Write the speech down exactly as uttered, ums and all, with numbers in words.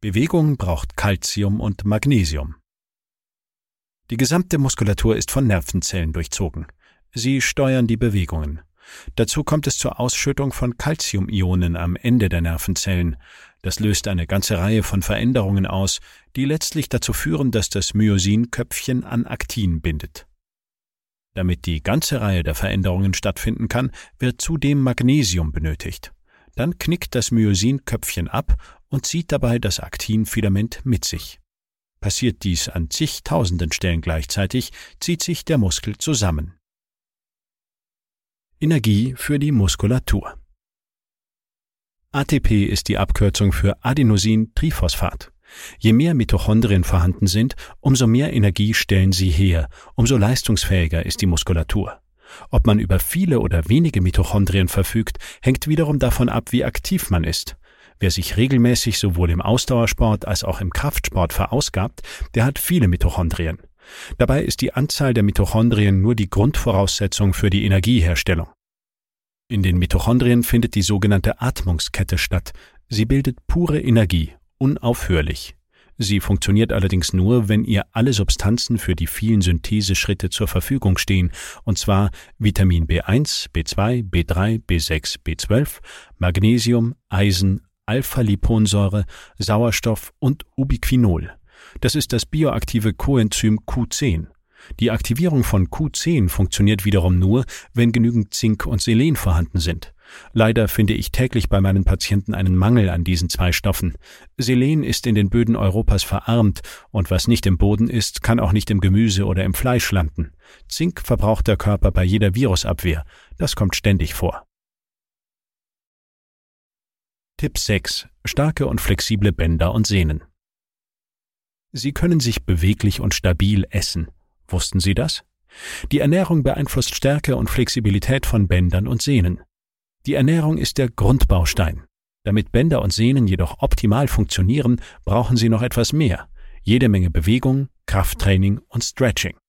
Bewegung braucht Calcium und Magnesium. Die gesamte Muskulatur ist von Nervenzellen durchzogen. Sie steuern die Bewegungen. Dazu kommt es zur Ausschüttung von Calciumionen am Ende der Nervenzellen. Das löst eine ganze Reihe von Veränderungen aus, die letztlich dazu führen, dass das Myosinköpfchen an Aktin bindet. Damit die ganze Reihe der Veränderungen stattfinden kann, wird zudem Magnesium benötigt. Dann knickt das Myosinköpfchen ab und zieht dabei das Aktinfilament mit sich. Passiert dies an zigtausenden Stellen gleichzeitig, zieht sich der Muskel zusammen. Energie für die Muskulatur. A T P ist die Abkürzung für Adenosintriphosphat. Je mehr Mitochondrien vorhanden sind, umso mehr Energie stellen sie her, umso leistungsfähiger ist die Muskulatur. Ob man über viele oder wenige Mitochondrien verfügt, hängt wiederum davon ab, wie aktiv man ist. Wer sich regelmäßig sowohl im Ausdauersport als auch im Kraftsport verausgabt, der hat viele Mitochondrien. Dabei ist die Anzahl der Mitochondrien nur die Grundvoraussetzung für die Energieherstellung. In den Mitochondrien findet die sogenannte Atmungskette statt. Sie bildet pure Energie, unaufhörlich. Sie funktioniert allerdings nur, wenn ihr alle Substanzen für die vielen Syntheseschritte zur Verfügung stehen, und zwar Vitamin B eins, B zwei, B drei, B sechs, B zwölf, Magnesium, Eisen, Alpha-Liponsäure, Sauerstoff und Ubiquinol. Das ist das bioaktive Coenzym Q zehn. Die Aktivierung von Q zehn funktioniert wiederum nur, wenn genügend Zink und Selen vorhanden sind. Leider finde ich täglich bei meinen Patienten einen Mangel an diesen zwei Stoffen. Selen ist in den Böden Europas verarmt und was nicht im Boden ist, kann auch nicht im Gemüse oder im Fleisch landen. Zink verbraucht der Körper bei jeder Virusabwehr. Das kommt ständig vor. Tipp sechs. Starke und flexible Bänder und Sehnen. Sie können sich beweglich und stabil essen. Wussten Sie das? Die Ernährung beeinflusst Stärke und Flexibilität von Bändern und Sehnen. Die Ernährung ist der Grundbaustein. Damit Bänder und Sehnen jedoch optimal funktionieren, brauchen sie noch etwas mehr. Jede Menge Bewegung, Krafttraining und Stretching.